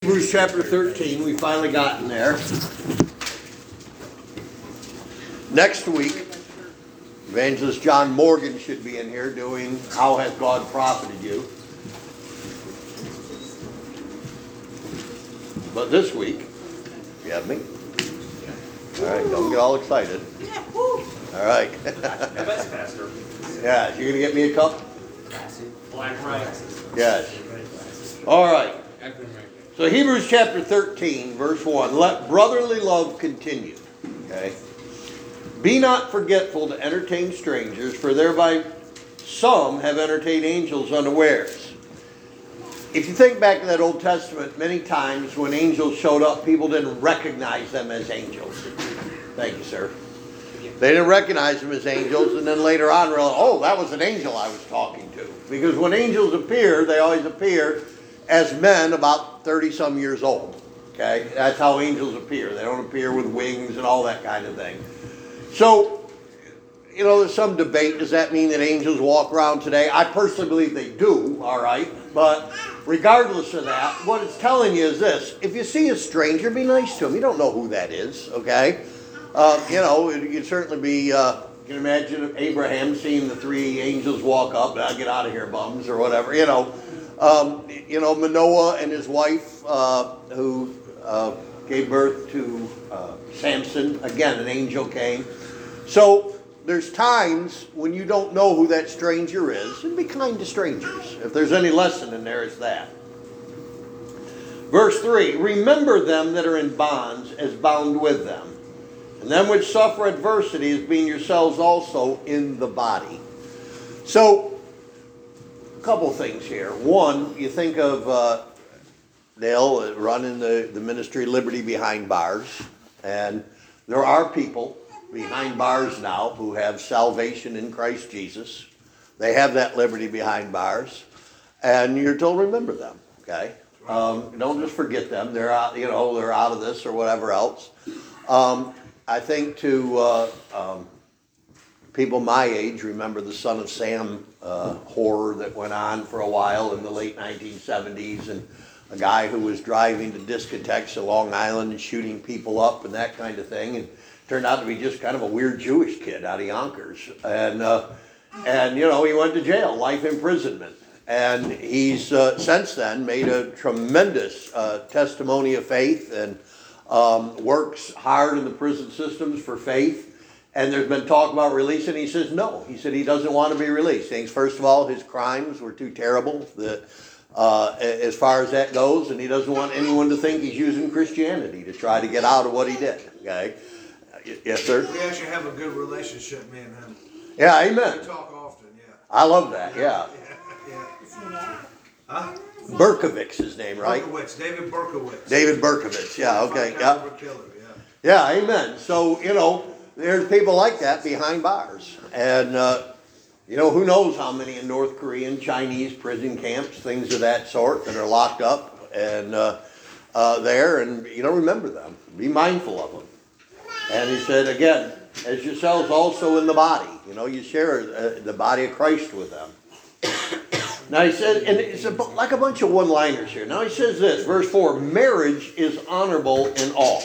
Hebrews chapter 13, we finally gotten there. Next week, Evangelist John Morgan should be in here doing How Has God Profited You? But this week, you have me. All right, don't get all excited. All right. Pastor. Yeah, you gonna get me a cup? Black rice. Yes. All right. So Hebrews chapter 13, verse 1. Let brotherly love continue. Okay. Be not forgetful to entertain strangers, for thereby some have entertained angels unawares. If you think back to that Old Testament, many times when angels showed up, people didn't recognize them as angels. Thank you, sir. They didn't recognize them as angels, and then later on realized, oh, that was an angel I was talking to. Because when angels appear, they always appear as men about 30-some years old. Okay? That's how angels appear. They don't appear with wings and all that kind of thing. So, there's some debate. Does that mean that angels walk around today? I personally believe they do, all right? But regardless of that, what it's telling you is this. If you see a stranger, be nice to him. You don't know who that is, okay? You can certainly be, you can imagine Abraham seeing the three angels walk up, and get out of here, bums, or whatever, Manoah and his wife, who gave birth to Samson. Again, an angel came. So there's times when you don't know who that stranger is, and be kind to strangers. If there's any lesson in there, it's that. Verse 3, remember them that are in bonds as bound with them, and them which suffer adversity as being yourselves also in the body. So, a couple things here. One, you think of Dale running the ministry Liberty Behind Bars, and there are people behind bars now who have salvation in Christ Jesus. They have that liberty behind bars, and you're told remember them. Okay, don't just forget them. They're out. They're out of this or whatever else. I think to people my age remember the Son of Sam horror that went on for a while in the late 1970s, and a guy who was driving to discotheques in Long Island and shooting people up and that kind of thing, and turned out to be just kind of a weird Jewish kid out of Yonkers. And he went to jail, life imprisonment. And he's since then made a tremendous testimony of faith and works hard in the prison systems for faith. And there's been talk about releasing. He says no. He said he doesn't want to be released. He thinks, first of all, his crimes were too terrible that as far as that goes, and he doesn't want anyone to think he's using Christianity to try to get out of what he did. Okay. Yes, sir? We actually have a good relationship, me and him. Yeah, amen. We talk often, yeah. I love that, yeah. Yeah. Huh? Berkovich's his name, right? Berkowitz, David Berkowitz. David Berkovich, yeah, okay. Yeah. Killer, Yeah, amen. So, there's people like that behind bars. And, who knows how many in North Korean, Chinese prison camps, things of that sort that are locked up and there. And, remember them. Be mindful of them. And he said, again, as yourselves also in the body. You share the body of Christ with them. Now he said, and it's like a bunch of one-liners here. Now he says this, verse 4, marriage is honorable in all.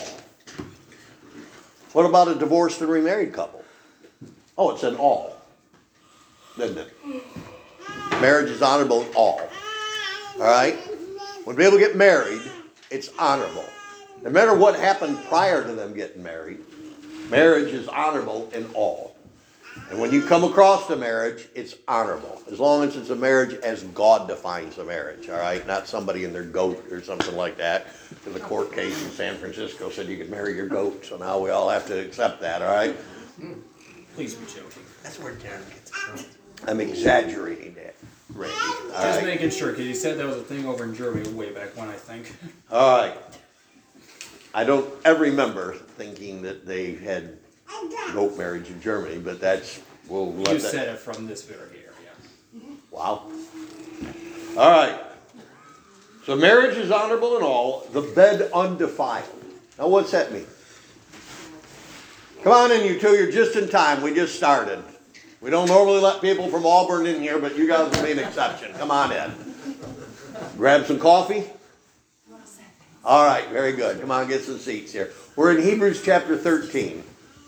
What about a divorced and remarried couple? Oh, it's in all. Doesn't it? Marriage is honorable in all. All right? When people get married, it's honorable. No matter what happened prior to them getting married, marriage is honorable in all. And when you come across the marriage, it's honorable. As long as it's a marriage as God defines a marriage, all right? Not somebody in their goat or something like that. In the court case in San Francisco said you could marry your goat, so now we all have to accept that, all right? Please be joking. That's where Darren gets it from. I'm exaggerating that, Randy. All Just right? making sure, because he said that was a thing over in Germany way back when, I think. All right. I don't ever remember thinking that they had goat marriage in Germany, but we'll let You that. said it from this very area. Wow. All right. So marriage is honorable in all, the bed undefiled. Now what's that mean? Come on in, you two. You're just in time. We just started. We don't normally let people from Auburn in here, but you guys will be an exception. Come on in. Grab some coffee. All right, very good. Come on, get some seats here. We're in Hebrews chapter 13.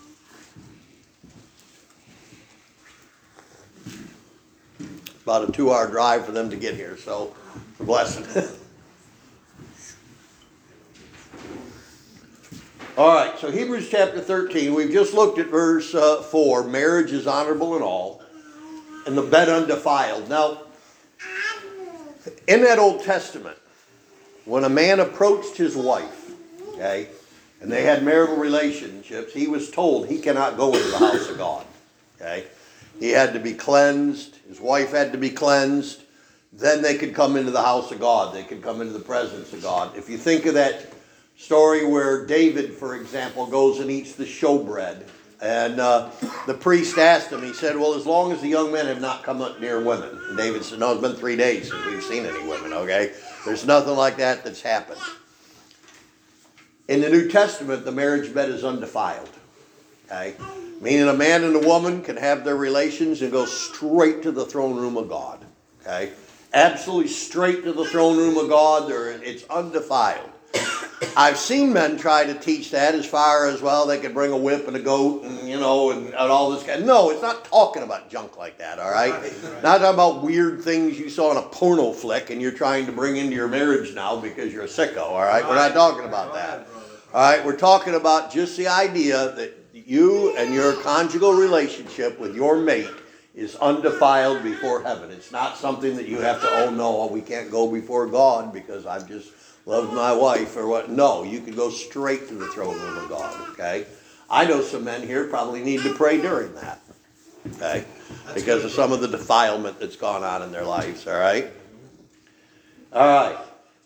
About a 2-hour drive for them to get here, so it's a blessing. All right, so Hebrews chapter 13, we've just looked at verse 4, marriage is honorable in all, and the bed undefiled. Now, in that Old Testament, when a man approached his wife, okay, and they had marital relationships, he was told he cannot go into the house of God, okay. He had to be cleansed, his wife had to be cleansed, then they could come into the house of God, they could come into the presence of God. If you think of that story where David, for example, goes and eats the showbread, and the priest asked him, he said, well, as long as the young men have not come up near women. And David said, no, it's been 3 days since we've seen any women, okay? There's nothing like that that's happened. In the New Testament, the marriage bed is undefiled, okay? Meaning a man and a woman can have their relations and go straight to the throne room of God, okay? Absolutely straight to the throne room of God. It's undefiled. I've seen men try to teach that as far as, well, they could bring a whip and a goat and, and all this kind. No, it's not talking about junk like that, all right? Not talking about weird things you saw in a porno flick and you're trying to bring into your marriage now because you're a sicko, all right? We're not talking about that. All right, we're talking about just the idea that you and your conjugal relationship with your mate is undefiled before heaven. It's not something that you have to, oh no, we can't go before God because I've just loved my wife or what. No, you can go straight to the throne room of God, okay? I know some men here probably need to pray during that, okay? Because of some of the defilement that's gone on in their lives, all right? All right.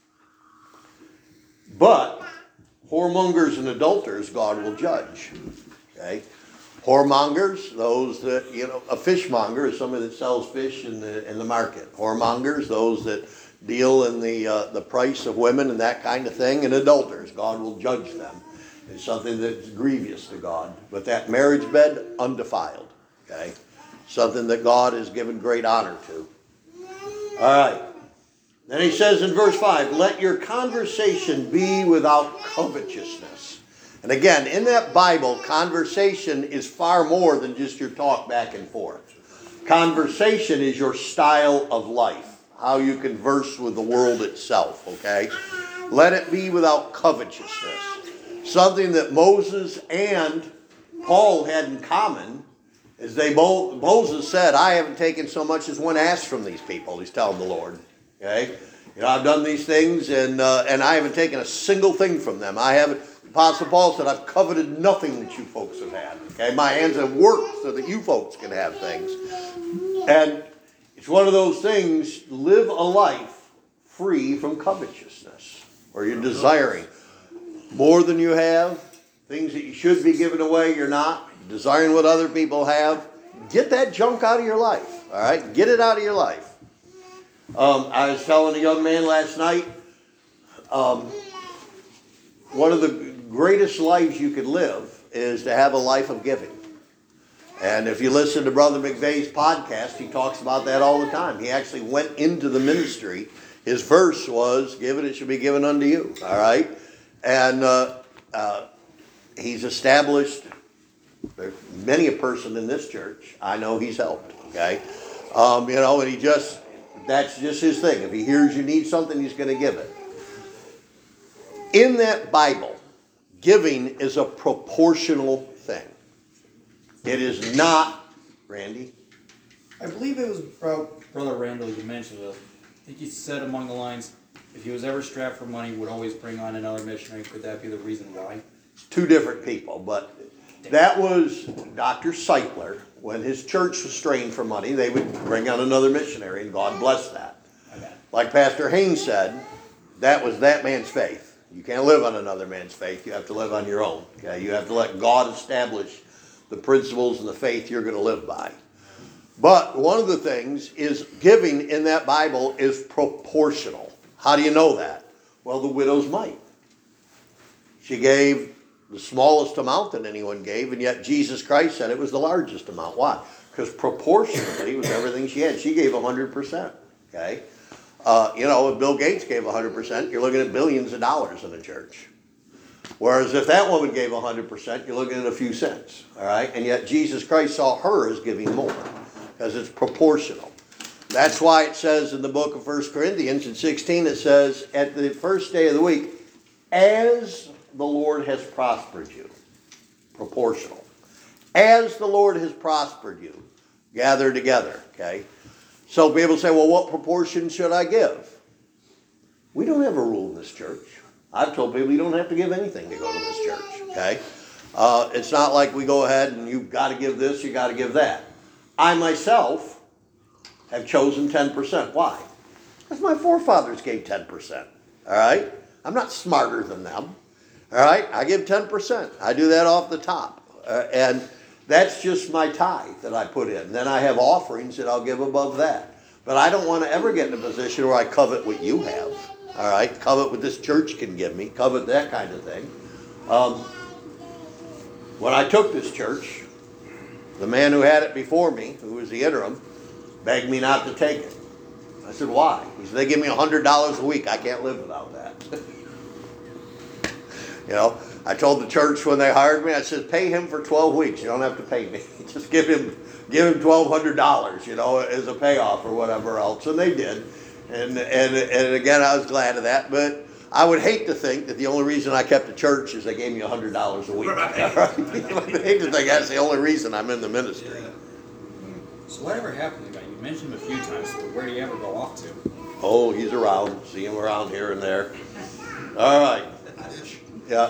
But whoremongers and adulterers, God will judge, okay? Whoremongers, those that, a fishmonger is somebody that sells fish in the market. Whoremongers, those that deal in the price of women and that kind of thing, and adulterers, God will judge them. It's something that's grievous to God. But that marriage bed, undefiled, okay? Something that God has given great honor to. All right. Then he says in verse 5, let your conversation be without covetousness. And again, in that Bible, conversation is far more than just your talk back and forth. Conversation is your style of life, how you converse with the world itself, okay? Let it be without covetousness. Something that Moses and Paul had in common is Moses said, I haven't taken so much as one ass from these people, he's telling the Lord, okay? I've done these things and I haven't taken a single thing from them. Apostle Paul said, I've coveted nothing that you folks have had. Okay, my hands have worked so that you folks can have things. And it's one of those things, live a life free from covetousness, where you're desiring more than you have, things that you should be giving away, you're not, desiring what other people have. Get that junk out of your life, all right? Get it out of your life. I was telling a young man last night, one of the greatest lives you could live is to have a life of giving. And if you listen to Brother McVeigh's podcast, he talks about that all the time. He actually went into the ministry. His verse was, given it shall be given unto you. All right? And he's established, there's many a person in this church I know he's helped. Okay? And he just, that's just his thing. If he hears you need something, he's going to give it. In that Bible, giving is a proportional thing. It is not, Randy? I believe it was Brother Randall you mentioned it. I think he said among the lines, if he was ever strapped for money, he would always bring on another missionary. Could that be the reason why? Two different people, but that was Dr. Seitler. When his church was strained for money, they would bring on another missionary, and God blessed that. Okay. Like Pastor Haynes said, that was that man's faith. You can't live on another man's faith. You have to live on your own. Okay? You have to let God establish the principles and the faith you're going to live by. But one of the things is giving in that Bible is proportional. How do you know that? Well, the widow's mite. She gave the smallest amount that anyone gave, and yet Jesus Christ said it was the largest amount. Why? Because proportionally it was everything she had. She gave 100%. Okay? If Bill Gates gave 100%, you're looking at billions of dollars in the church. Whereas if that woman gave 100%, you're looking at a few cents. All right? And yet Jesus Christ saw her as giving more because it's proportional. That's why it says in the book of 1 Corinthians in 16, it says, at the first day of the week, as the Lord has prospered you. Proportional. As the Lord has prospered you. Gather together. Okay? So people say, well, what proportion should I give? We don't have a rule in this church. I've told people you don't have to give anything to go to this church. Okay? It's not like we go ahead and you've got to give this, you got to give that. I myself have chosen 10%. Why? Because my forefathers gave 10%. All right? I'm not smarter than them. All right? I give 10%. I do that off the top. And that's just my tithe that I put in. Then I have offerings that I'll give above that. But I don't want to ever get in a position where I covet what you have. All right? Covet what this church can give me. Covet that kind of thing. When I took this church, the man who had it before me, who was the interim, begged me not to take it. I said, why? He said, they give me $100 a week. I can't live without that. I told the church when they hired me, I said, pay him for 12 weeks. You don't have to pay me. Just give him $1,200, as a payoff or whatever else. And they did. And again, I was glad of that. But I would hate to think that the only reason I kept the church is they gave me $100 a week. Right. I would hate to think that's the only reason I'm in the ministry. Yeah. So whatever happened to the guy? You mentioned him a few times, but where do you ever go off to? Oh, he's around. See him around here and there. All right. Yeah.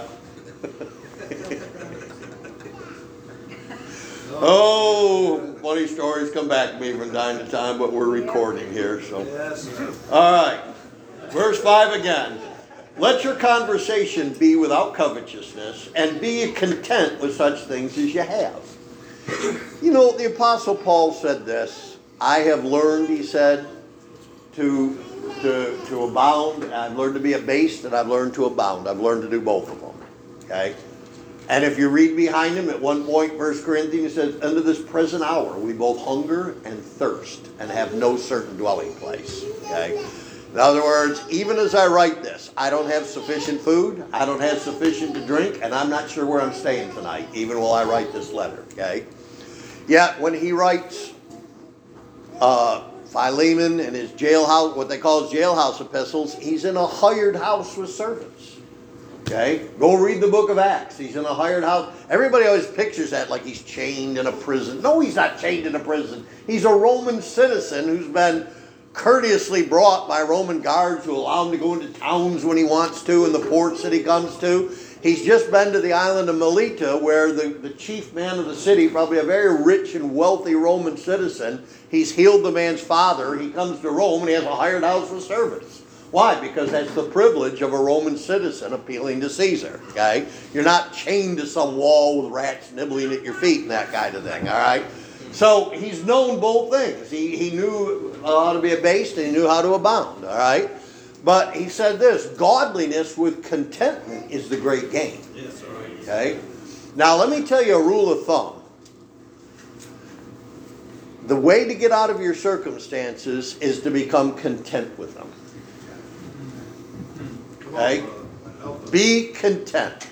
Oh, funny stories come back to me from time to time, but we're recording here, so. Yes, sir. All right. Verse 5 again. Let your conversation be without covetousness, and be content with such things as you have. The Apostle Paul said this. I have learned, he said, to abound. I've learned to be abased, and I've learned to abound. I've learned to do both of them. Okay? And if you read behind him, at one point, 1 Corinthians says, unto this present hour, we both hunger and thirst, and have no certain dwelling place. Okay? In other words, even as I write this, I don't have sufficient food, I don't have sufficient to drink, and I'm not sure where I'm staying tonight, even while I write this letter. Okay? Yet, when he writes Philemon and his jailhouse, what they call his jailhouse epistles, he's in a hired house with servants. Okay? Go read the book of Acts. He's in a hired house. Everybody always pictures that like he's chained in a prison. No, he's not chained in a prison. He's a Roman citizen who's been courteously brought by Roman guards who allow him to go into towns when he wants to and the ports that he comes to. He's just been to the island of Melita where the chief man of the city, probably a very rich and wealthy Roman citizen, he's healed the man's father. He comes to Rome and he has a hired house with servants. Why? Because that's the privilege of a Roman citizen appealing to Caesar. Okay? You're not chained to some wall with rats nibbling at your feet and that kind of thing. All right? So he's known both things. He knew how to be abased and he knew how to abound. All right? But he said this, godliness with contentment is the great gain. Yes, all right. Okay? Now let me tell you a rule of thumb. The way to get out of your circumstances is to become content with them. Okay? Be content.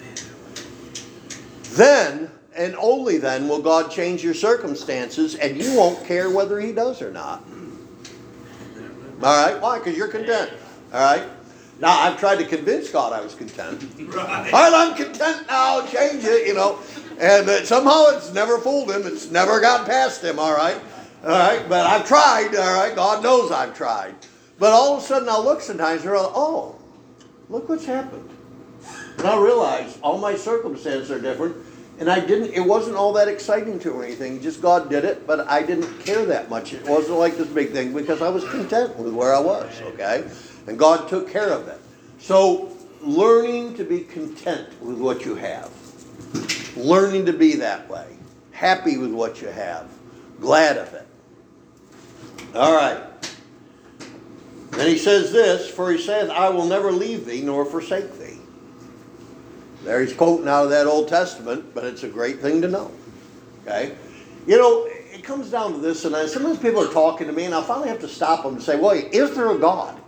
Then, and only then, will God change your circumstances, and you won't care whether he does or not. All right? Why? Because you're content. All right? Now, I've tried to convince God I was content. Right. All right, I'm content now. Change it, And somehow it's never fooled him. It's never gotten past him, all right? All right? But I've tried, all right? God knows I've tried. But all of a sudden I'll look sometimes and realize, oh, look what's happened. And I realize all my circumstances are different. And it wasn't all that exciting to me or anything. Just God did it, but I didn't care that much. It wasn't like this big thing because I was content with where I was, okay? And God took care of it. So, learning to be content with what you have. Learning to be that way. Happy with what you have. Glad of it. All right. Then he says this, for he saith, I will never leave thee nor forsake thee. There he's quoting out of that Old Testament, but it's a great thing to know. Okay? It comes down to this, and sometimes people are talking to me, and I finally have to stop them and say, wait, is there a God?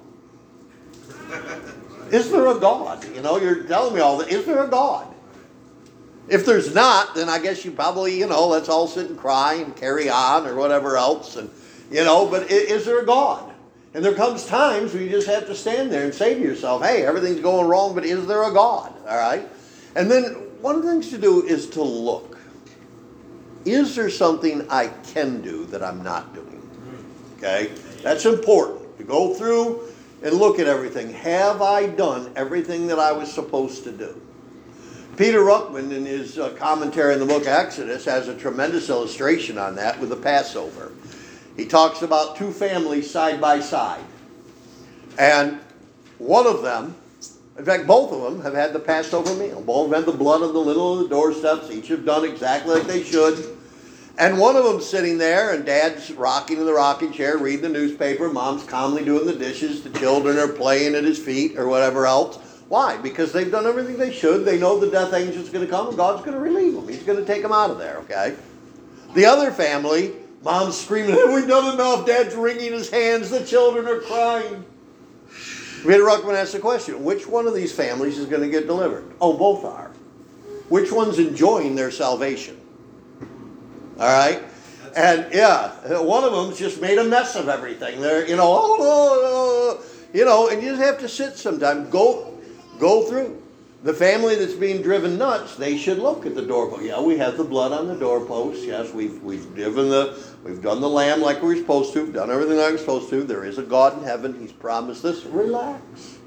Is there a God? You know, you're telling me all that. Is there a God? If there's not, then I guess you probably, you know, let's all sit and cry and carry on or whatever else. And, you know, but is there a God? And there comes times where you just have to stand there and say to yourself, hey, everything's going wrong, but is there a God? All right? And then one of the things to do is to look. Is there something I can do that I'm not doing? Okay? That's important. To go through and look at everything. Have I done everything that I was supposed to do? Peter Ruckman, in his commentary in the book of Exodus, has a tremendous illustration on that with the Passover. He talks about two families side by side. And one of them, in fact, both of them have had the Passover meal. Both have had the blood on the little of the doorsteps. Each have done exactly like they should. And one of them's sitting there, and Dad's rocking in the rocking chair, reading the newspaper. Mom's calmly doing the dishes. The children are playing at his feet or whatever else. Why? Because they've done everything they should. They know the death angel's going to come, and God's going to relieve them. He's going to take them out of there, okay? The other family, Mom's screaming, have we done enough? Dad's wringing his hands. The children are crying. Peter Ruckman asks the question, which one of these families is going to get delivered? Oh, both are. Which one's enjoying their salvation? All right? And, yeah, one of them's just made a mess of everything. They're, you know, you know, and you just have to sit sometime. Go through. The family that's being driven nuts, they should look at the doorpost. Yeah, we have the blood on the doorpost. Yes, we've done the lamb like we were supposed to. We've done everything like we're supposed to. There is a God in heaven. He's promised this. Relax.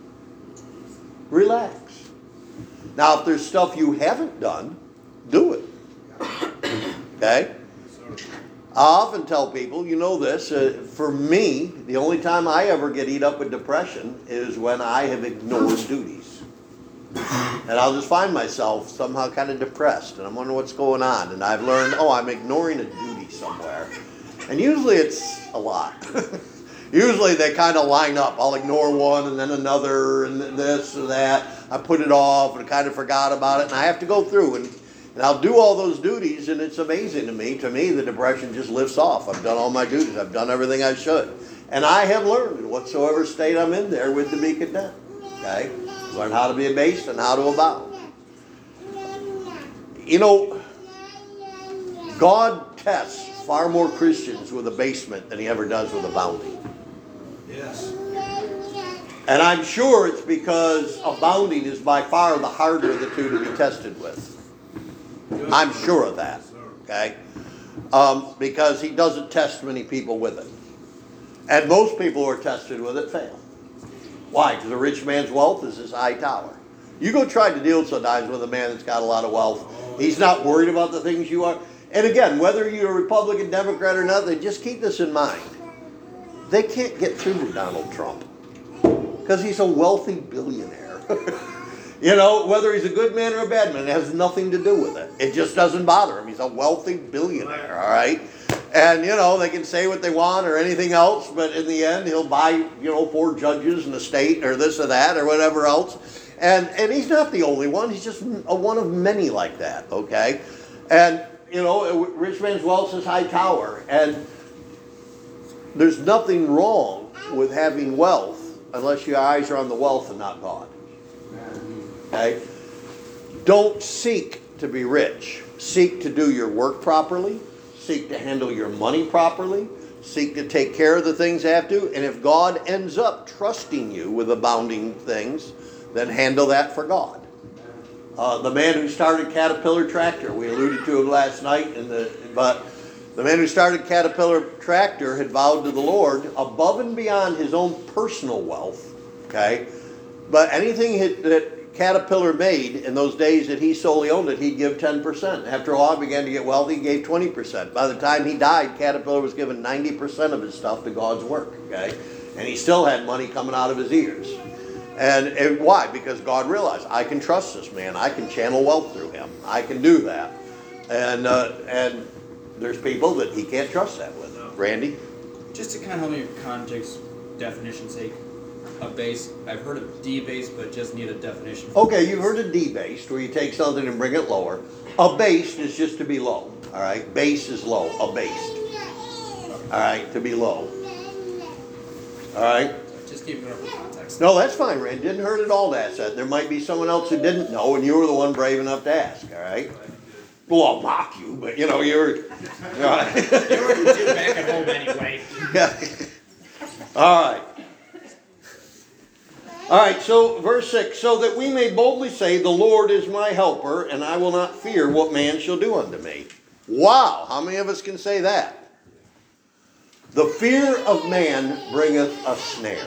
Relax. Now, if there's stuff you haven't done, do it. Okay? I often tell people, you know this, for me, the only time I ever get eat up with depression is when I have ignored duties. And I'll just find myself somehow kind of depressed, and I'm wondering what's going on. And I've learned, I'm ignoring a duty somewhere. And usually it's a lot. Usually they kind of line up. I'll ignore one and then another and this or that. I put it off and kind of forgot about it, and I have to go through and I'll do all those duties, and it's amazing to me. To me, the depression just lifts off. I've done all my duties. I've done everything I should. And I have learned in whatsoever state I'm in there with to be content. Okay? Learn how to be abased and how to abound. You know, God tests far more Christians with abasement than he ever does with abounding. Yes. And I'm sure it's because abounding is by far the harder of the two to be tested with. I'm sure of that. Okay? Because he doesn't test many people with it. And most people who are tested with it fail. Why? Because a rich man's wealth is his high tower. You go try to deal sometimes with a man that's got a lot of wealth. He's not worried about the things you are. And again, whether you're a Republican, Democrat, or not, just keep this in mind. They can't get through to Donald Trump. Because he's a wealthy billionaire. You know, whether he's a good man or a bad man, it has nothing to do with it. It just doesn't bother him. He's a wealthy billionaire, all right? And, you know, they can say what they want or anything else, but in the end, he'll buy, 4 judges in the state or this or that or whatever else. And he's not the only one. He's just one of many like that, okay? And, rich man's wealth is high tower. And there's nothing wrong with having wealth unless your eyes are on the wealth and not God. Okay? Don't seek to be rich. Seek to do your work properly. Seek to handle your money properly. Seek to take care of the things you have to. And if God ends up trusting you with abounding things, then handle that for God. The man who started Caterpillar Tractor, we alluded to him last night, but the man who started Caterpillar Tractor had vowed to the Lord, above and beyond his own personal wealth, okay, but anything that Caterpillar made in those days that he solely owned it, he'd give 10%. After a while, he began to get wealthy, he gave 20%. By the time he died, Caterpillar was giving 90% of his stuff to God's work, okay? And he still had money coming out of his ears. And why? Because God realized, I can trust this man. I can channel wealth through him. I can do that. And there's people that he can't trust that with. Randy? Just to kind of help me with context definition's sake, abase, I've heard of debased, but just need a definition. Okay, you've heard of debased, where you take something and bring it lower. Abased is just to be low. All right? Base is low. Abased. all right, to be low. All right? Just keeping it for context. No, that's fine, Ray. It didn't hurt at all to ask that. There might be someone else who didn't know, and you were the one brave enough to ask, all right? Well, I'll mock you, but you know, you were. You were due back at home anyway. Yeah. All right. All right, so verse 6, so that we may boldly say, the Lord is my helper, and I will not fear what man shall do unto me. Wow, how many of us can say that? The fear of man bringeth a snare.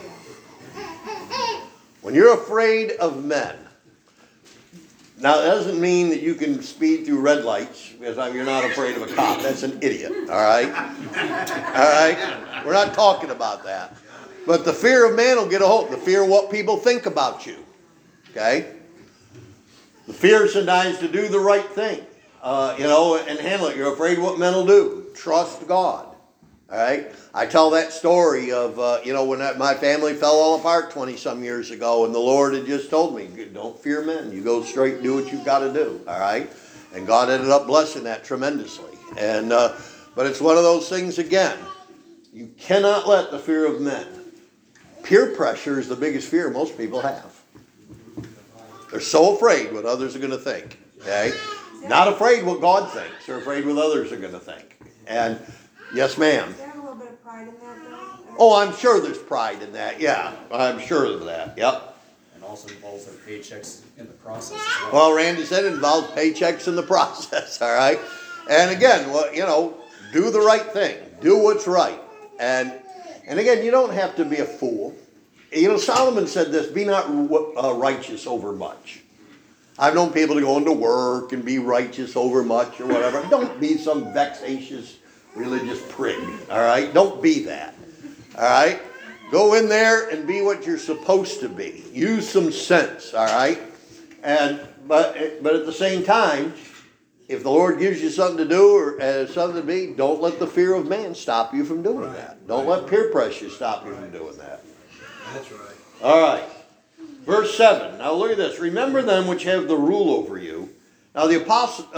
When you're afraid of men, now that doesn't mean that you can speed through red lights because you're not afraid of a cop. That's an idiot, all right? All right? We're not talking about that. But the fear of man will get a hold. The fear of what people think about you. Okay? The fear sometimes to do the right thing. And handle it. You're afraid what men will do. Trust God. All right? I tell that story of, when my family fell all apart 20-some years ago, and the Lord had just told me, don't fear men. You go straight and do what you've got to do. All right? And God ended up blessing that tremendously. And but it's one of those things again. You cannot let the fear of men. Peer pressure is the biggest fear most people have. They're so afraid what others are going to think. Okay? Not afraid what God thinks. They're afraid what others are going to think. And yes, ma'am. Is there a little bit of pride in that, though? Oh, I'm sure there's pride in that. Yeah, I'm sure of that. Yep. And also involves their paychecks in the process as well. Well, Randy said it involves paychecks in the process. All right. And again, do the right thing. Do what's right. And again, you don't have to be a fool. Solomon said this, be not righteous over much. I've known people to go into work and be righteous over much or whatever. Don't be some vexatious religious prig, all right? Don't be that, all right? Go in there and be what you're supposed to be. Use some sense, all right? But at the same time, if the Lord gives you something to do or something to be, don't let the fear of man stop you from doing that. Don't let peer pressure stop you from doing that. That's right. All right. Verse 7. Now look at this. Remember them which have the rule over you. Now the apostle,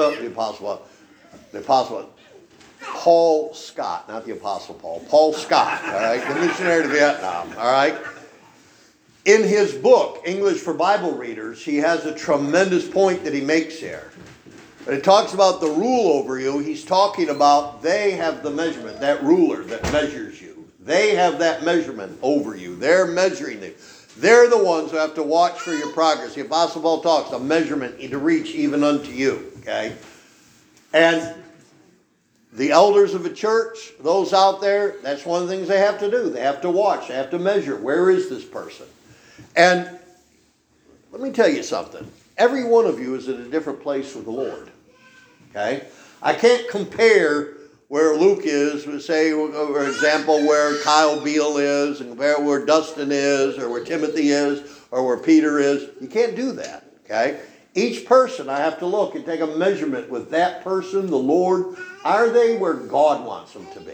Paul Scott, not the apostle Paul, Paul Scott, all right, the missionary to Vietnam, all right. In his book, English for Bible Readers, he has a tremendous point that he makes here. When it talks about the rule over you, he's talking about they have the measurement, that ruler that measures you. They have that measurement over you. They're measuring you. They're the ones who have to watch for your progress. The Apostle Paul talks, a measurement to reach even unto you. Okay? And the elders of a church, those out there, that's one of the things they have to do. They have to watch. They have to measure. Where is this person? And let me tell you something. Every one of you is at a different place with the Lord. Okay? I can't compare where Luke is, say, for example, where Kyle Beal is, and compare where Dustin is, or where Timothy is, or where Peter is. You can't do that. Okay? Each person, I have to look and take a measurement with that person, the Lord. Are they where God wants them to be?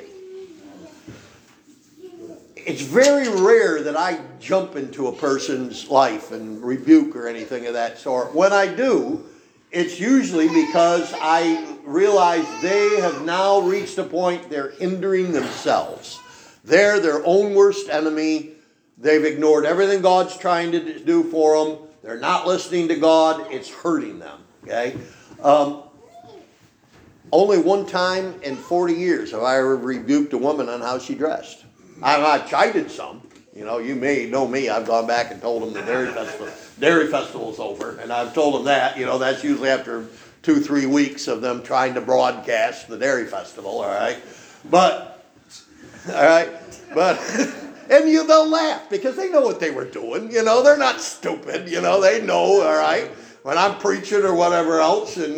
It's very rare that I jump into a person's life and rebuke or anything of that sort. When I do, it's usually because I realize they have now reached a point they're hindering themselves. They're their own worst enemy. They've ignored everything God's trying to do for them. They're not listening to God. It's hurting them. Okay? Only one time in 40 years have I ever rebuked a woman on how she dressed. I've chided some. You may know me. I've gone back and told them the dairy festival's over. And I've told them that. That's usually after 2-3 weeks of them trying to broadcast the dairy festival. All right. But, and they'll laugh because they know what they were doing. They're not stupid. They know, all right, when I'm preaching or whatever else. And,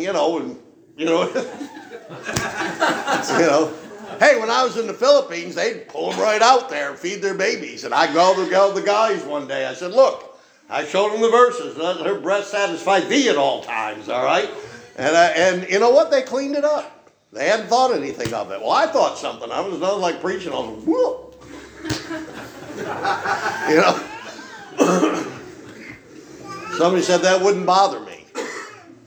hey, when I was in the Philippines, they'd pull them right out there and feed their babies. And I go to the guys one day. I said, look, I showed them the verses. Let her breast satisfy thee at all times, all right? And you know what? They cleaned it up. They hadn't thought anything of it. Well, I thought something. I was nothing like preaching. I was whoop. Somebody said that wouldn't bother me.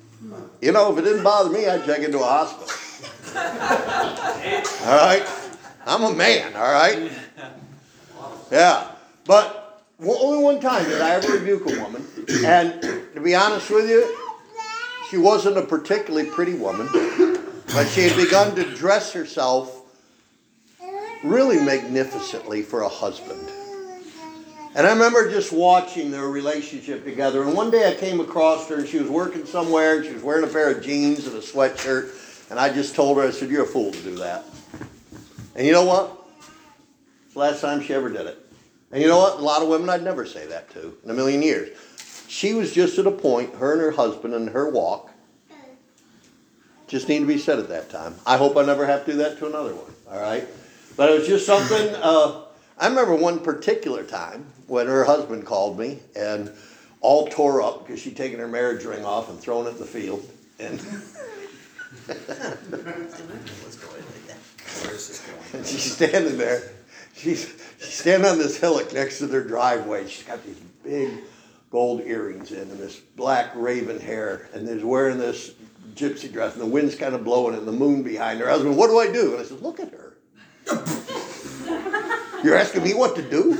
If it didn't bother me, I'd check into a hospital. All right? I'm a man, all right? Yeah. But only one time did I ever rebuke a woman. And to be honest with you, she wasn't a particularly pretty woman. But she had begun to dress herself really magnificently for a husband. And I remember just watching their relationship together. And one day I came across her and she was working somewhere and she was wearing a pair of jeans and a sweatshirt. And I just told her, I said, you're a fool to do that. And you know what? It's the last time she ever did it. And you know what? A lot of women I'd never say that to in a million years. She was just at a point, her and her husband and her walk, just need to be said at that time. I hope I never have to do that to another one. All right? But it was just something, I remember one particular time when her husband called me and all tore up because she'd taken her marriage ring off and thrown it in the field. And and she's standing there. She's standing on this hillock next to their driveway. She's got these big gold earrings in and this black raven hair. And she's wearing this gypsy dress. And the wind's kind of blowing and the moon behind her. Husband, what do I do? And I said, look at her. You're asking me what to do?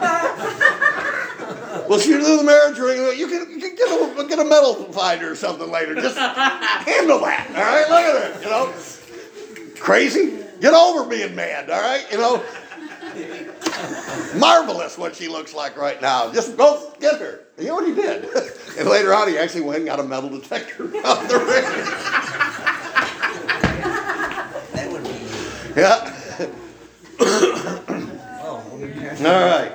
Well, she do the marriage ring. You can get a medal finder or something later. Just handle that, all right? Look at her, you know. Crazy? Get over being mad, all right? You know. Marvelous what she looks like right now. Just go get her. And you know what he did? And later on, he actually went and got a metal detector out the ring. That would be. Yeah. All right.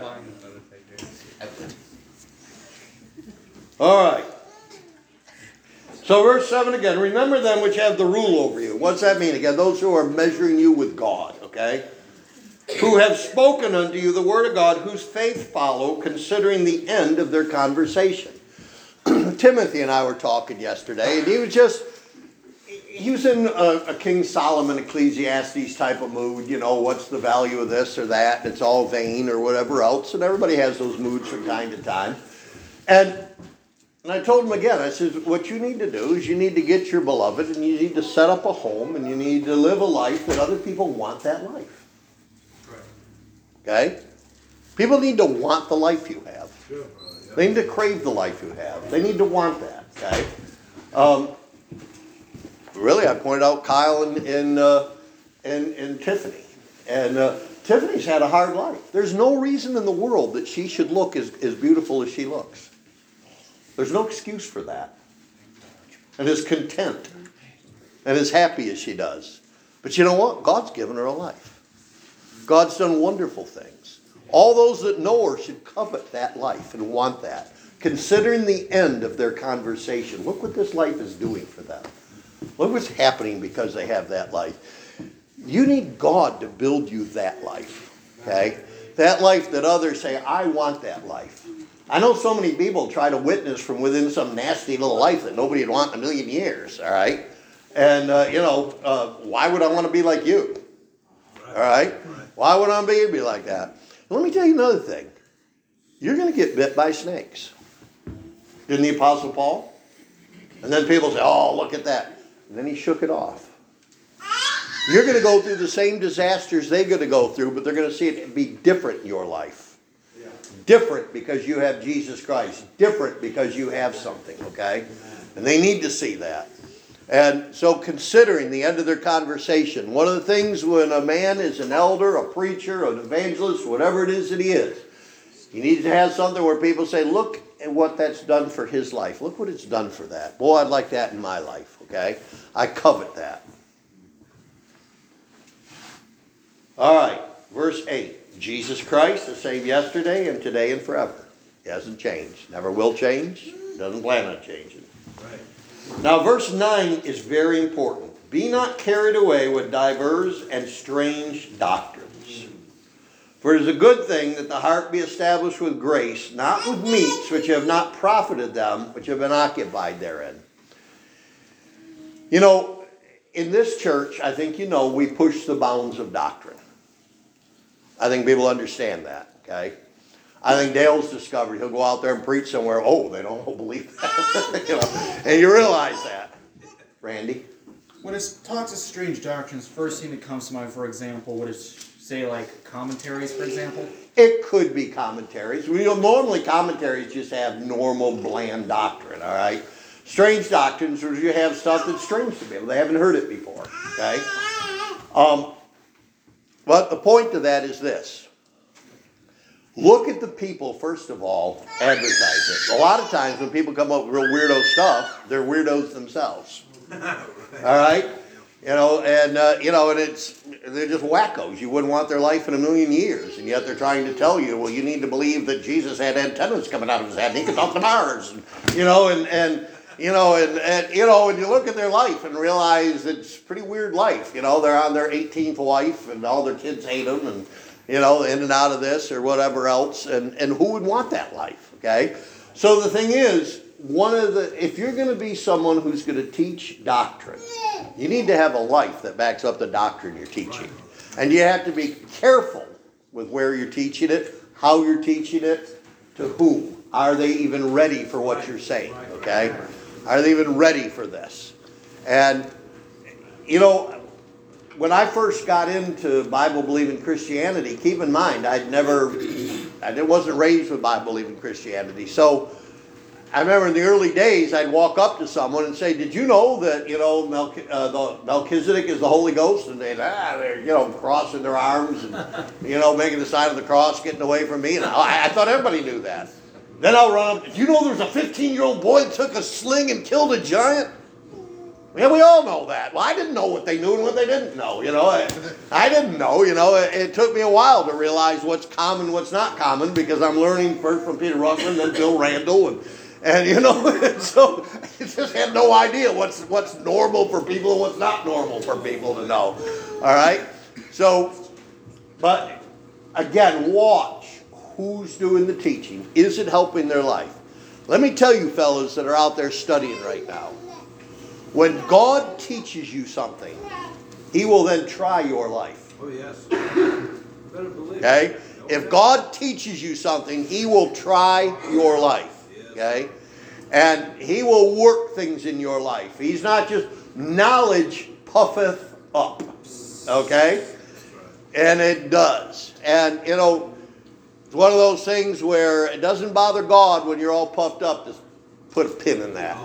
All right. So verse 7 again. Remember them which have the rule over you. What's that mean? Again, those who are measuring you with God, okay? Who have spoken unto you the word of God, whose faith follow, considering the end of their conversation. Timothy and I were talking yesterday, and he was in a King Solomon Ecclesiastes type of mood. You know, what's the value of this or that? It's all vain or whatever else. And everybody has those moods from time to time. And I told him again, I said, what you need to do is you need to get your beloved and you need to set up a home and you need to live a life that other people want that life. Okay? People need to want the life you have. Sure, brother, yeah. They need to crave the life you have. They need to want that. Okay? Really, I pointed out Kyle and Tiffany. And Tiffany's had a hard life. There's no reason in the world that she should look as beautiful as she looks. There's no excuse for that. And as content and as happy as she does. But you know what? God's given her a life. God's done wonderful things. All those that know her should covet that life and want that. Considering the end of their conversation. Look what this life is doing for them. Look what's happening because they have that life. You need God to build you that life. Okay? That life that others say, I want that life. I know so many people try to witness from within some nasty little life that nobody would want in a million years. All right? And, why would I want to be like you? All right? Why would I be like that? Let me tell you another thing. You're going to get bit by snakes. Didn't the Apostle Paul? And then people say, oh, look at that. And then he shook it off. You're going to go through the same disasters they're going to go through, but they're going to see it be different in your life. Yeah. Different because you have Jesus Christ. Different because you have something, okay? And they need to see that. And so considering the end of their conversation, one of the things when a man is an elder, a preacher, an evangelist, whatever it is that he is, he needs to have something where people say, look at what that's done for his life. Look what it's done for that. Boy, I'd like that in my life, okay? I covet that. All right, verse 8. Jesus Christ, the same yesterday and today and forever. He hasn't changed. Never will change. Doesn't plan on changing. Right. Now, verse 9 is very important. Be not carried away with divers and strange doctrines. For it is a good thing that the heart be established with grace, not with meats which have not profited them, which have been occupied therein. You know, in this church, I think you know, we push the bounds of doctrine. I think people understand that, okay? I think Dale's discovered he'll go out there and preach somewhere, oh, they don't believe that. You know, and you realize that. Randy? When it talks of strange doctrines, first thing that comes to mind, for example, what it say like commentaries, for example? It could be commentaries. Normally commentaries just have normal, bland doctrine, all right? Strange doctrines, where you have stuff that's strange to people. They haven't heard it before, okay? But the point to that is this. Look at the people, first of all, advertise it. A lot of times when people come up with real weirdo stuff, they're weirdos themselves. All right? And they're just wackos. You wouldn't want their life in a million years, and yet they're trying to tell you, well, you need to believe that Jesus had antennas coming out of his head, and he could talk to Mars, and you look at their life and realize it's a pretty weird life. They're on their 18th wife, and all their kids hate them, and in and out of this or whatever else, and who would want that life? Okay, so the thing is, if you're going to be someone who's going to teach doctrine, you need to have a life that backs up the doctrine you're teaching. And you have to be careful with where you're teaching it, how you're teaching it, to whom. Are they even ready for what you're saying? Okay? Are they even ready for this? And, when I first got into Bible-believing Christianity, keep in mind, I wasn't raised with Bible-believing Christianity. So, I remember in the early days, I'd walk up to someone and say, "Did you know that Melchizedek is the Holy Ghost?" And they're crossing their arms and making the sign of the cross, getting away from me. And I thought everybody knew that. Then I'll run up. "Did you know there's a 15-year-old boy that took a sling and killed a giant?" Yeah, we all know that. Well, I didn't know what they knew and what they didn't know. I didn't know. It took me a while to realize what's common, what's not common, because I'm learning first from Peter Ruckman, then Bill Randall, and so I just had no idea what's normal for people and what's not normal for people to know. All right? So, but again, watch who's doing the teaching. Is it helping their life? Let me tell you, fellas that are out there studying right now, when God teaches you something, He will then try your life. Oh, yes. Better believe it. Okay? If God teaches you something, He will try your life. Okay? And He will work things in your life. He's not just knowledge puffeth up. Okay? And it does. And, it's one of those things where it doesn't bother God when you're all puffed up to put a pin in that.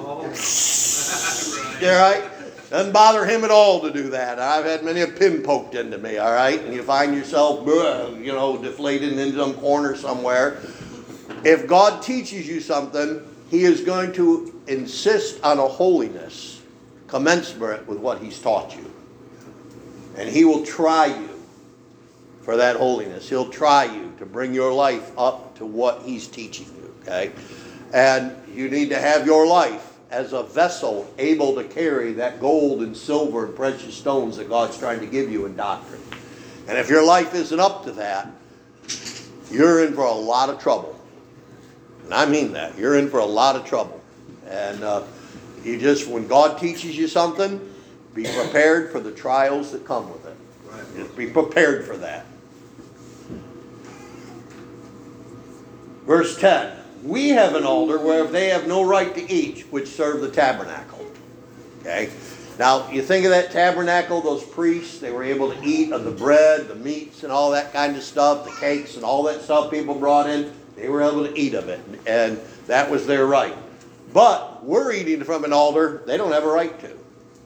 Yeah, right? Doesn't bother Him at all to do that. I've had many a pin poked into me, all right? And you find yourself, deflated into some corner somewhere. If God teaches you something, He is going to insist on a holiness commensurate with what He's taught you. And He will try you for that holiness. He'll try you to bring your life up to what He's teaching you, okay? And you need to have your life as a vessel able to carry that gold and silver and precious stones that God's trying to give you in doctrine. And if your life isn't up to that, you're in for a lot of trouble. And I mean that. You're in for a lot of trouble. And when God teaches you something, be prepared for the trials that come with it. Right. Just be prepared for that. Verse 10. We have an altar where they have no right to eat, which serve the tabernacle. Okay? Now, you think of that tabernacle, those priests, they were able to eat of the bread, the meats, and all that kind of stuff, the cakes and all that stuff people brought in. They were able to eat of it, and that was their right. But we're eating from an altar they don't have a right to.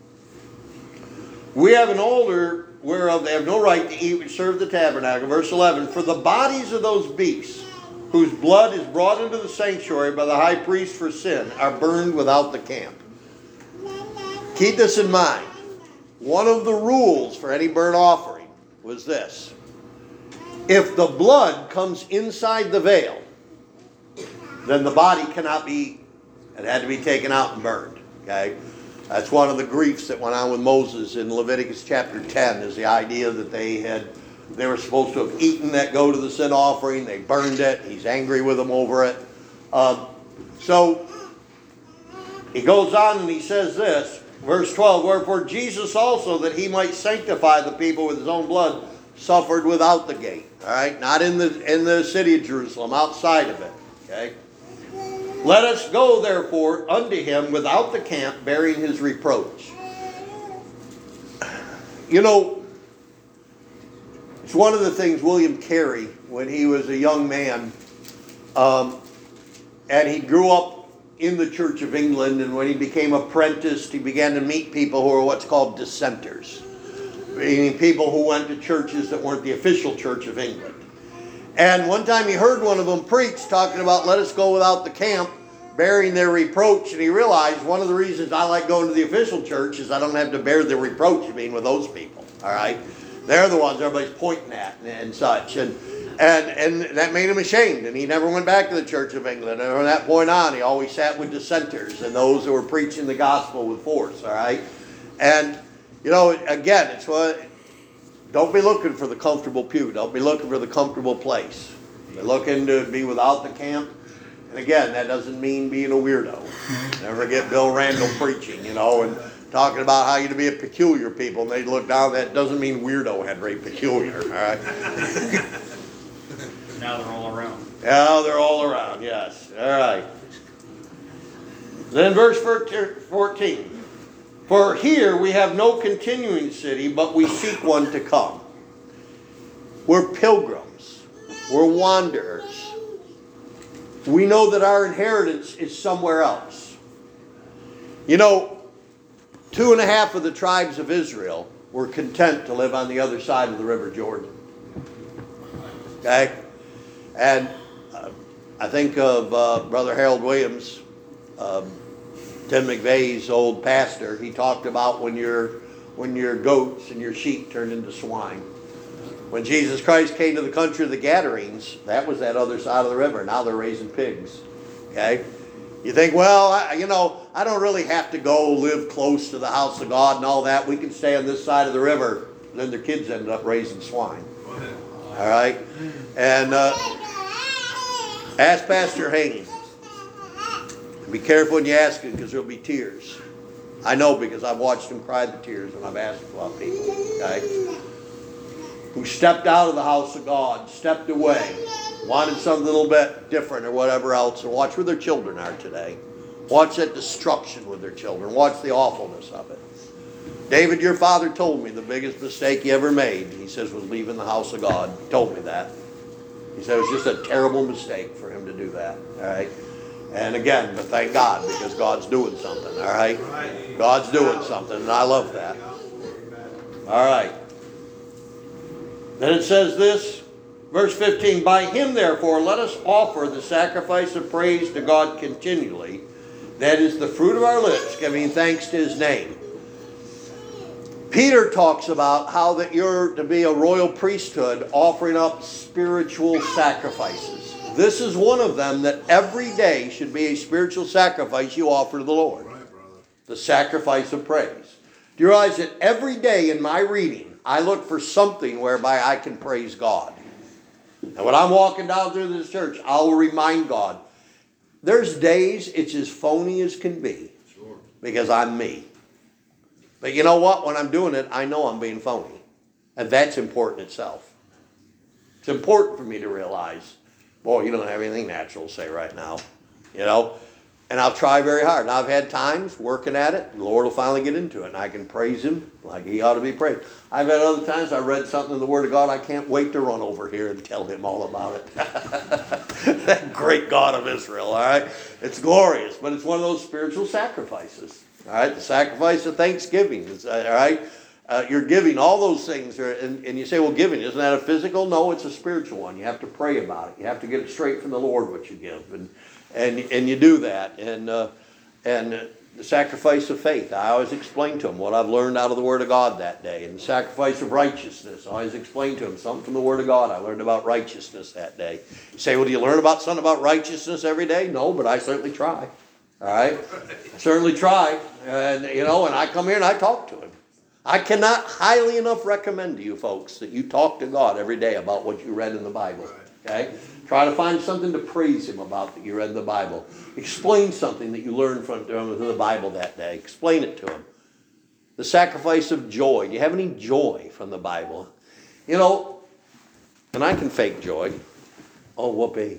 We have an altar whereof they have no right to eat, which serve the tabernacle. Verse 11, for the bodies of those beasts whose blood is brought into the sanctuary by the high priest for sin are burned without the camp. Keep this in mind. One of the rules for any burnt offering was this. If the blood comes inside the veil, then the body cannot be, it had to be taken out and burned. Okay? That's one of the griefs that went on with Moses in Leviticus chapter 10, is the idea that they were supposed to have eaten that goat of the sin offering. They burned it. He's angry with them over it. So he goes on and he says this, verse 12, wherefore Jesus also, that He might sanctify the people with His own blood, suffered without the gate. All right, not in the city of Jerusalem, outside of it. Okay. Let us go therefore unto Him without the camp, bearing His reproach. It's one of the things William Carey, when he was a young man, and he grew up in the Church of England, and when he became apprenticed, he began to meet people who were what's called dissenters, meaning people who went to churches that weren't the official Church of England. And one time he heard one of them preach, talking about let us go without the camp, bearing their reproach, and he realized one of the reasons I like going to the official church is I don't have to bear the reproach of being with those people, all right? They're the ones everybody's pointing at and such, and that made him ashamed, and he never went back to the Church of England, and from that point on, he always sat with dissenters and those who were preaching the gospel with force, all right? And, you know, again, it's what, don't be looking for the comfortable pew, don't be looking for the comfortable place. Be looking to be without the camp. And again, that doesn't mean being a weirdo. Never get Bill Randall preaching, you know, and talking about how you to be a peculiar people. And they look down, that doesn't mean weirdo, Henry, peculiar, all right? Now they're all around. Yeah, they're all around, yes. All right. Then verse 14. For here we have no continuing city, but we seek one to come. We're pilgrims. We're wanderers. We know that our inheritance is somewhere else. You know, 2.5 of the tribes of Israel were content to live on the other side of the River Jordan. Okay? And I think of Brother Harold Williams, Tim McVeigh's old pastor. He talked about when your goats and your sheep turned into swine. When Jesus Christ came to the country of the Gadarenes, that was that other side of the river. Now they're raising pigs. Okay? You think, well, I don't really have to go live close to the house of God and all that. We can stay on this side of the river. And then their kids ended up raising swine. All right? And ask Pastor Haney. Be careful when you ask him because there'll be tears. I know because I've watched him cry the tears when I've asked about people. Okay? Who stepped out of the house of God, stepped away, wanted something a little bit different or whatever else, and watch where their children are today. Watch that destruction with their children. Watch the awfulness of it. David, your father told me the biggest mistake he ever made, he says, was leaving the house of God. He told me that. He said it was just a terrible mistake for him to do that. All right? And again, but thank God, because God's doing something. All right? God's doing something, and I love that. All right. Then it says this, verse 15, by him therefore let us offer the sacrifice of praise to God continually. That is the fruit of our lips, giving thanks to his name. Peter talks about how that you're to be a royal priesthood offering up spiritual sacrifices. This is one of them that every day should be a spiritual sacrifice you offer to the Lord. The sacrifice of praise. Do you realize that every day in my reading, I look for something whereby I can praise God. And when I'm walking down through this church, I'll remind God. There's days it's as phony as can be. Sure. Because I'm me. But you know what? When I'm doing it, I know I'm being phony. And that's important itself. It's important for me to realize, boy, you don't have anything natural to say right now. You know? And I'll try very hard. And I've had times working at it, the Lord will finally get into it, and I can praise him like he ought to be praised. I've had other times I read something in the Word of God, I can't wait to run over here and tell him all about it. That great God of Israel, all right? It's glorious, but it's one of those spiritual sacrifices, all right? The sacrifice of thanksgiving, all right? You're giving all those things, and you say, well, giving, isn't that a physical? No, it's a spiritual one. You have to pray about it. You have to get it straight from the Lord what you give, and you do that, and the sacrifice of faith. I always explain to them what I've learned out of the Word of God that day, and the sacrifice of righteousness. I always explain to them something from the Word of God. I learned about righteousness that day. You say, well, do you learn about something about righteousness every day? No, but I certainly try. All right, I certainly try, and and I come here and I talk to him. I cannot highly enough recommend to you folks that you talk to God every day about what you read in the Bible. Okay? Try to find something to praise him about that you read in the Bible. Explain something that you learned from the Bible that day. Explain it to him. The sacrifice of joy. Do you have any joy from the Bible? And I can fake joy. Oh, whoopee.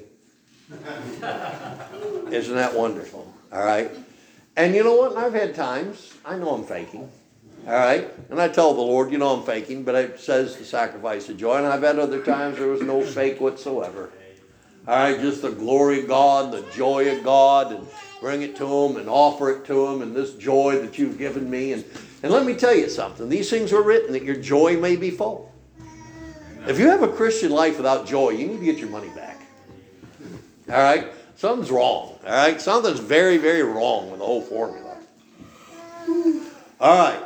Isn't that wonderful? All right? And you know what? I've had times, I know I'm faking. All right? And I tell the Lord, you know I'm faking, but it says the sacrifice of joy. And I've had other times there was no fake whatsoever. All right, just the glory of God, the joy of God, and bring it to Him and offer it to Him, and this joy that you've given me. And let me tell you something. These things were written that your joy may be full. If you have a Christian life without joy, you need to get your money back. All right? Something's wrong. All right? Something's very, very wrong with the whole formula. All right.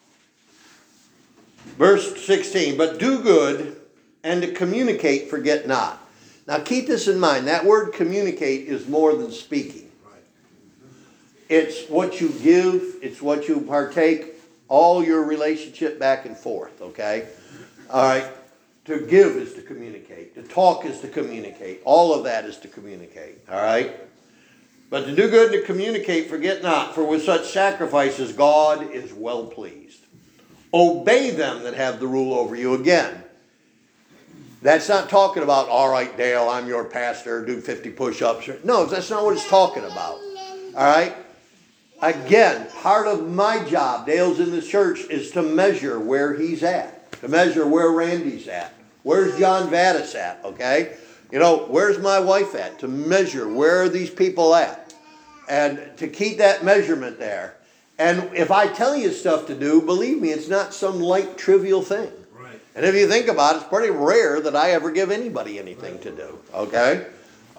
Verse 16, but do good and to communicate forget not. Now keep this in mind. That word communicate is more than speaking. It's what you give. It's what you partake. All your relationship back and forth. Okay? All right? To give is to communicate. To talk is to communicate. All of that is to communicate. All right? But to do good and to communicate forget not. For with such sacrifices God is well pleased. Obey them that have the rule over you. Again, that's not talking about, all right, Dale, I'm your pastor, do 50 push-ups. No, that's not what it's talking about. All right? Again, part of my job, Dale's in the church, is to measure where he's at. To measure where Randy's at. Where's John Vadas at, okay? You know, where's my wife at? To measure where are these people at. And to keep that measurement there. And if I tell you stuff to do, believe me, it's not some light, trivial thing. Right. And if you think about it, it's pretty rare that I ever give anybody anything to do. Okay?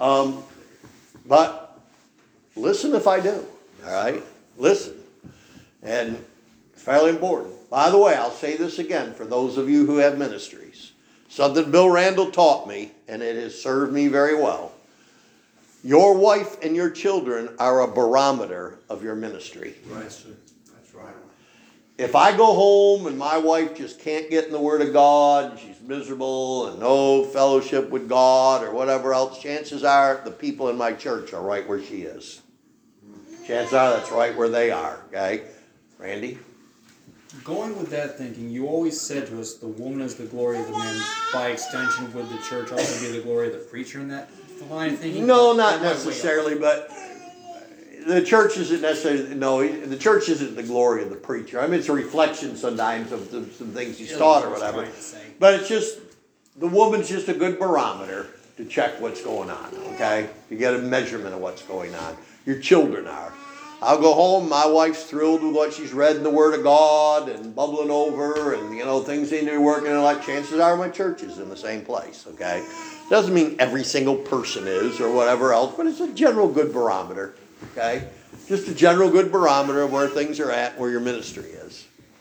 But listen if I do. All right? Listen. And it's fairly important. By the way, I'll say this again for those of you who have ministries. Something Bill Randall taught me, and it has served me very well. Your wife and your children are a barometer of your ministry. Right, sir. That's right. If I go home and my wife just can't get in the Word of God, and she's miserable and no fellowship with God or whatever else, chances are the people in my church are right where she is. Chances are that's right where they are. Okay? Randy? Going with that thinking, you always said to us the woman is the glory of the man. By extension, would the church also be the glory of the preacher in that line of thinking? No, not That went way necessarily, but the church isn't necessarily, no, the church isn't the glory of the preacher. I mean, it's a reflection sometimes of some things he's taught or whatever. But it's just, the woman's just a good barometer to check what's going on, okay? You get a measurement of what's going on. Your children are. I'll go home, my wife's thrilled with what she's read in the Word of God and bubbling over and, you know, things seem to be working and like chances are my church is in the same place, okay? Doesn't mean every single person is or whatever else, but it's a general good barometer, okay? Just a general good barometer of where things are at, where your ministry is.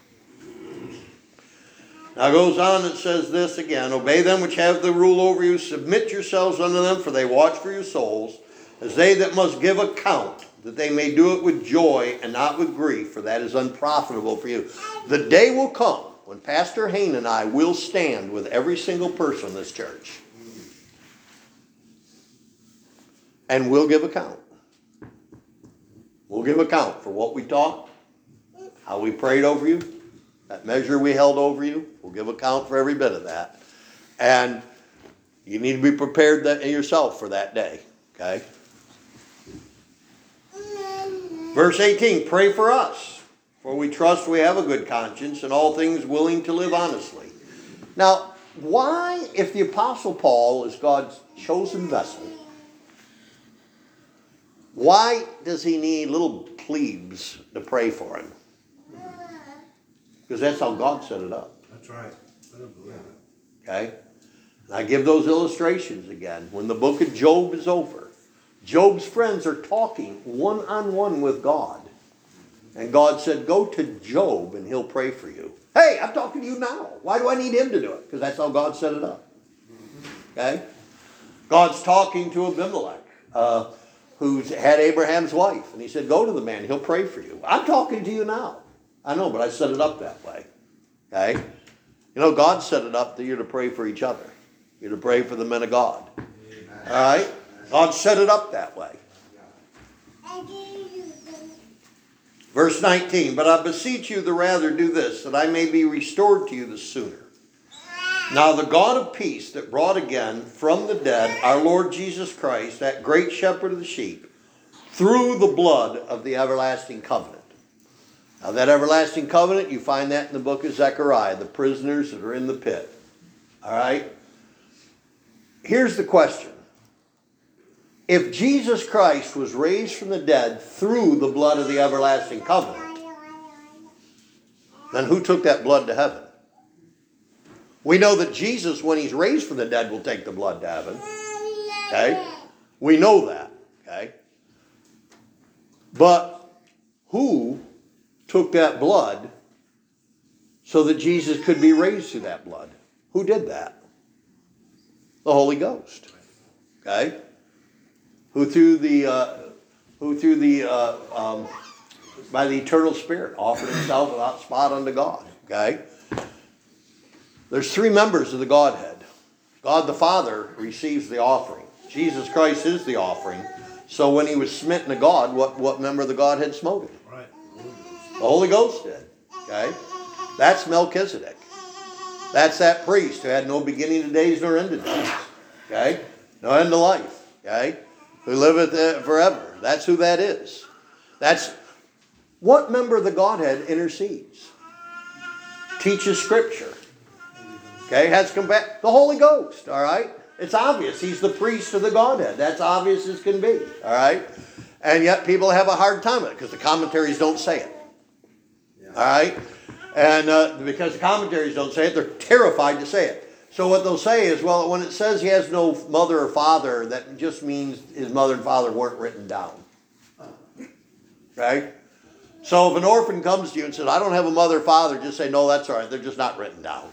Now it goes on and says this again, obey them which have the rule over you, submit yourselves unto them, for they watch for your souls, as they that must give account, that they may do it with joy and not with grief, for that is unprofitable for you. The day will come when Pastor Hain and I will stand with every single person in this church. And we'll give account. We'll give account for what we taught, how we prayed over you, that measure we held over you. We'll give account for every bit of that. And you need to be prepared yourself for that day. Okay? Verse 18, pray for us, for we trust we have a good conscience and all things willing to live honestly. Now, why, if the Apostle Paul is God's chosen vessel, why does he need little plebes to pray for him? Because that's how God set it up. That's right. I don't believe it. Okay? And I give those illustrations again. When the book of Job is over, Job's friends are talking one-on-one with God. And God said, go to Job and he'll pray for you. Hey, I'm talking to you now. Why do I need him to do it? Because that's how God set it up. Okay? God's talking to Abimelech, who's had Abraham's wife. And he said, go to the man, he'll pray for you. I'm talking to you now. I know, but I set it up that way. Okay? You know, God set it up that you're to pray for each other. You're to pray for the men of God. All right? God set it up that way. Verse 19, but I beseech you the rather do this, that I may be restored to you the sooner. Now the God of peace that brought again from the dead our Lord Jesus Christ, that great shepherd of the sheep, through the blood of the everlasting covenant. Now that everlasting covenant, you find that in the book of Zechariah, the prisoners that are in the pit. All right? Here's the question. If Jesus Christ was raised from the dead through the blood of the everlasting covenant, then who took that blood to heaven? We know that Jesus, when he's raised from the dead, will take the blood to heaven. Okay? We know that. Okay? But who took that blood so that Jesus could be raised through that blood? Who did that? The Holy Ghost. Okay? Who through the by the eternal Spirit offered himself without spot unto God. Okay? There's three members of the Godhead. God the Father receives the offering. Jesus Christ is the offering. So when he was smitten of God, what member of the Godhead smote him? Right. The Holy Ghost did. Okay? That's Melchizedek. That's that priest who had no beginning of days nor end of days. Okay? No end of life. Okay? Who liveth forever. That's who that is. That's what member of the Godhead intercedes? Teaches Scripture. Okay? Has combat the Holy Ghost. All right? It's obvious. He's the priest of the Godhead. That's obvious as can be. All right? And yet people have a hard time with it because the commentaries don't say it. All right? And because the commentaries don't say it, they're terrified to say it. So what they'll say is, well, when it says he has no mother or father, that just means his mother and father weren't written down. Right? So if an orphan comes to you and says, I don't have a mother or father, just say, no, that's all right. They're just not written down.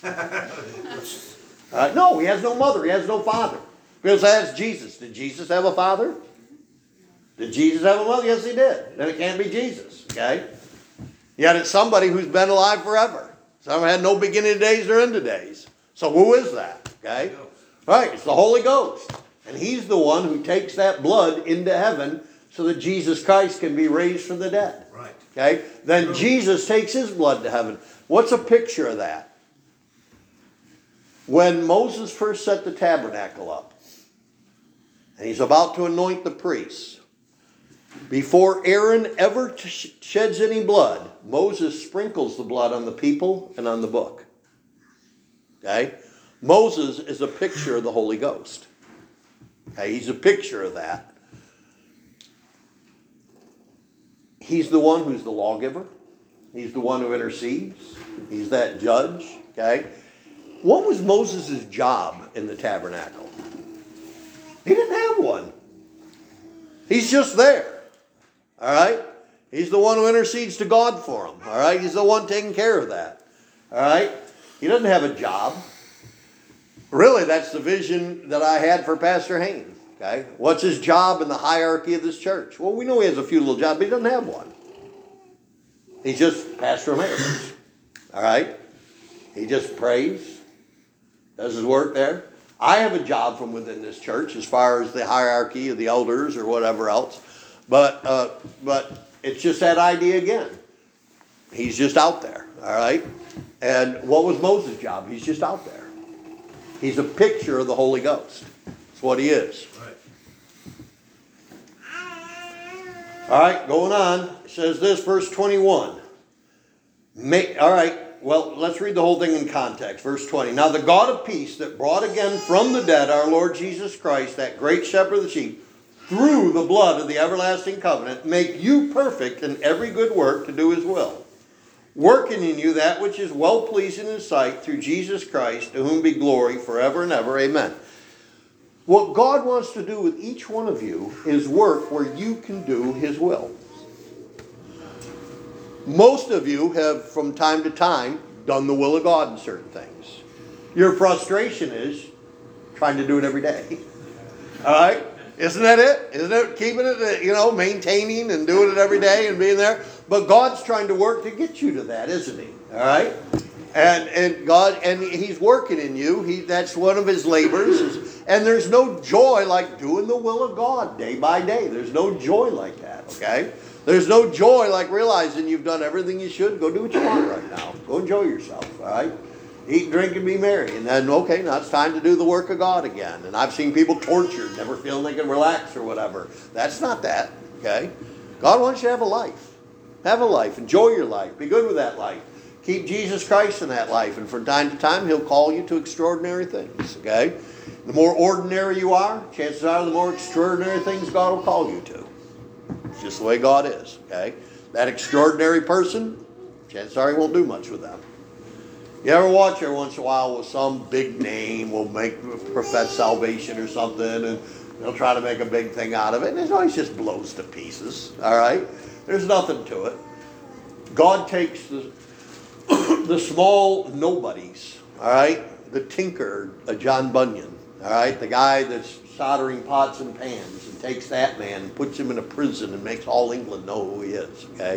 No, he has no mother. He has no father. Because that's Jesus. Did Jesus have a father? Did Jesus have a mother? Yes, he did. Then it can't be Jesus. Okay? Yet it's somebody who's been alive forever. Someone had no beginning of days or end of days. So who is that? Okay? Right, it's the Holy Ghost. And he's the one who takes that blood into heaven so that Jesus Christ can be raised from the dead. Right. Okay? Then Jesus takes his blood to heaven. What's a picture of that? When Moses first set the tabernacle up, and he's about to anoint the priests, before Aaron ever sheds any blood, Moses sprinkles the blood on the people and on the book. Okay? Moses is a picture of the Holy Ghost. Okay? He's a picture of that. He's the one who's the lawgiver. He's the one who intercedes. He's that judge. Okay? What was Moses' job in the tabernacle? He didn't have one. He's just there. All right? He's the one who intercedes to God for him. All right? He's the one taking care of that. All right? He doesn't have a job. Really, that's the vision that I had for Pastor Haynes. Okay? What's his job in the hierarchy of this church? Well, we know he has a few little jobs, but he doesn't have one. He's just pastor emeritus. All right? He just prays, does his work there. I have a job from within this church as far as the hierarchy of the elders or whatever else. But it's just that idea again. He's just out there. All right? And what was Moses' job? He's just out there. He's a picture of the Holy Ghost. That's what he is. Right. All right, going on. It says this, verse 21. All right, well, let's read the whole thing in context. Verse 20. Now the God of peace that brought again from the dead our Lord Jesus Christ, that great shepherd of the sheep, through the blood of the everlasting covenant, make you perfect in every good work to do his will, working in you that which is well-pleasing in his sight through Jesus Christ, to whom be glory forever and ever. Amen. What God wants to do with each one of you is work where you can do his will. Most of you have, from time to time, done the will of God in certain things. Your frustration is trying to do it every day. All right? Isn't that it? Isn't it keeping it, maintaining and doing it every day and being there? But God's trying to work to get you to that, isn't he? All right? And God, and he's working in you. That's one of his labors. And there's no joy like doing the will of God day by day. There's no joy like that, okay? There's no joy like realizing you've done everything you should. Go do what you want right now. Go enjoy yourself, all right? Eat, drink, and be merry. And then, okay, now it's time to do the work of God again. And I've seen people tortured, never feeling they can relax or whatever. That's not that, okay? God wants you to have a life. Have a life. Enjoy your life. Be good with that life. Keep Jesus Christ in that life. And from time to time, He'll call you to extraordinary things. Okay? The more ordinary you are, chances are the more extraordinary things God will call you to. It's just the way God is. Okay? That extraordinary person, chances are He won't do much with them. You ever watch every once in a while with some big name will profess salvation or something, and they'll try to make a big thing out of it, and it always just blows to pieces. All right? There's nothing to it. God takes the small nobodies, all right? The tinker, John Bunyan, all right? The guy that's soldering pots and pans, and takes that man and puts him in a prison and makes all England know who he is, okay?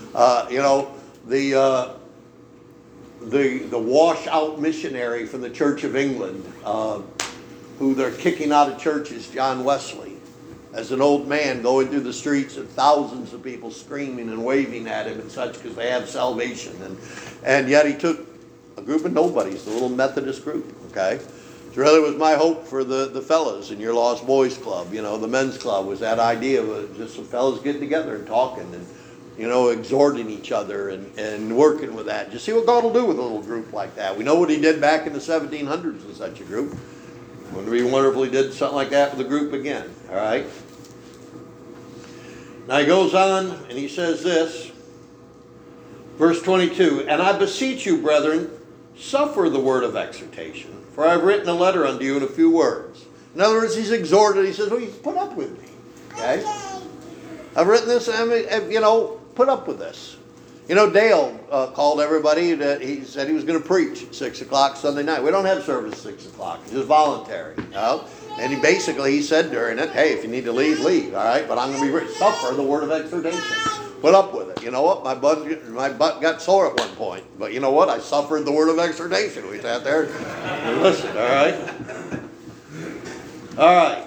The wash-out missionary from the Church of England, who they're kicking out of churches, John Wesley, as an old man going through the streets and thousands of people screaming and waving at him and such because they have salvation. And yet he took a group of nobodies, the little Methodist group, okay? It really was my hope for the fellas in your Lost Boys Club, the men's club, was that idea of just some fellas getting together and talking and, exhorting each other and working with that. Just see what God will do with a little group like that. We know what He did back in the 1700s with such a group. Wouldn't it be wonderful if He did something like that with a group again? All right? Now he goes on and he says this, verse 22, "And I beseech you, brethren, suffer the word of exhortation, for I have written a letter unto you in a few words." In other words, he's exhorted. He says, well, you put up with me. Okay? I've written this, put up with this. Dale called everybody that he said he was going to preach at 6 o'clock Sunday night. We don't have service at 6 o'clock. It's just voluntary. And he said during it, hey, if you need to leave, leave. All right? But I'm going to suffer the word of exhortation. Put up with it. You know what? My butt got sore at one point. But you know what? I suffered the word of exhortation. We sat there and listened. All right? All right.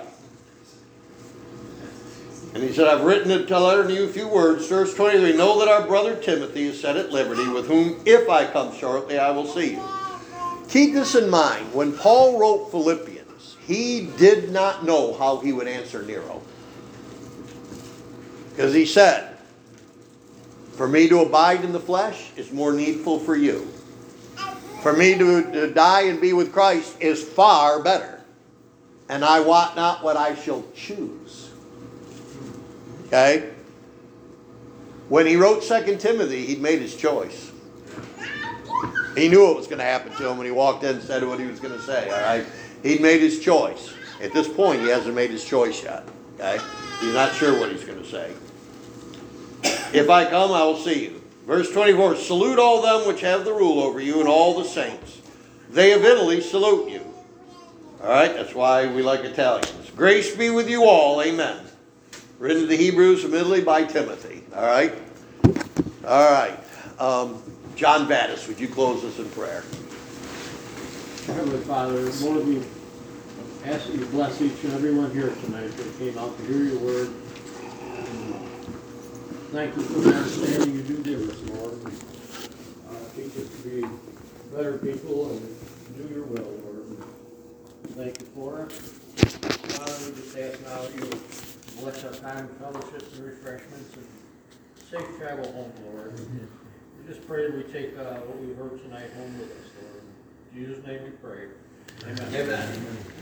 And he said, I've written a letter to you, a few words. Verse 23, know that our brother Timothy is set at liberty, with whom, if I come shortly, I will see you. Keep this in mind. When Paul wrote Philippians, he did not know how he would answer Nero. Because he said, for me to abide in the flesh is more needful for you. For me to die and be with Christ is far better. And I wot not what I shall choose. Okay? When he wrote 2 Timothy, he'd made his choice. He knew what was going to happen to him when he walked in and said what he was going to say. All right? He'd made his choice. At this point, he hasn't made his choice yet. Okay? He's not sure what he's going to say. If I come, I will see you. Verse 24, salute all them which have the rule over you and all the saints. They of Italy salute you. All right? That's why we like Italians. Grace be with you all. Amen. Written to the Hebrews from Italy by Timothy. All right? All right. John Battis, would you close us in prayer? Heavenly Father, Lord, we ask that you bless each and every one here tonight that came out to hear your word. Thank you for the understanding you do give us, Lord. Teach us to be better people and do your will, Lord. Thank you for it. Father, we just ask now that you bless our time of fellowship and refreshments and safe travel home, Lord. We just pray that we take what we've heard tonight home with us, Lord. In Jesus' name we pray. Amen. Amen.